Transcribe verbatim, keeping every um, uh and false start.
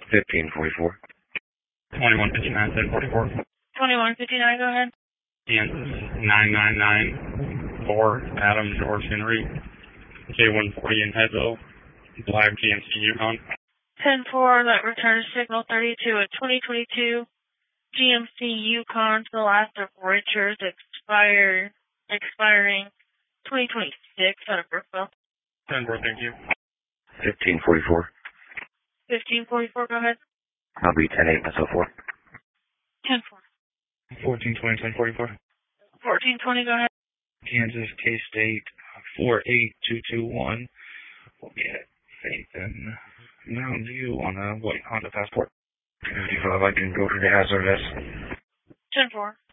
fifteen forty-four. twenty-one fifty-nine, ten forty-four. twenty-one fifty-nine, go ahead. Kansas nine nine nine four, Adam George Henry, K one forty in Hezo, Black G M C Yukon. ten four, let return signal thirty-two at twenty twenty-two, G M C Yukon to the last of Richards, expire, expiring twenty twenty-six out of Brookville. ten four, thank you. fifteen forty-four. fifteen forty-four, go ahead. I'll be ten eight, myself four. ten four. fourteen twenty, ten forty-four. fourteen twenty, go ahead. Kansas K-State four eight two two one. We'll get Faith in Mountain View on a white Honda Passport. fifty-five, I can go to the hazardous. ten four.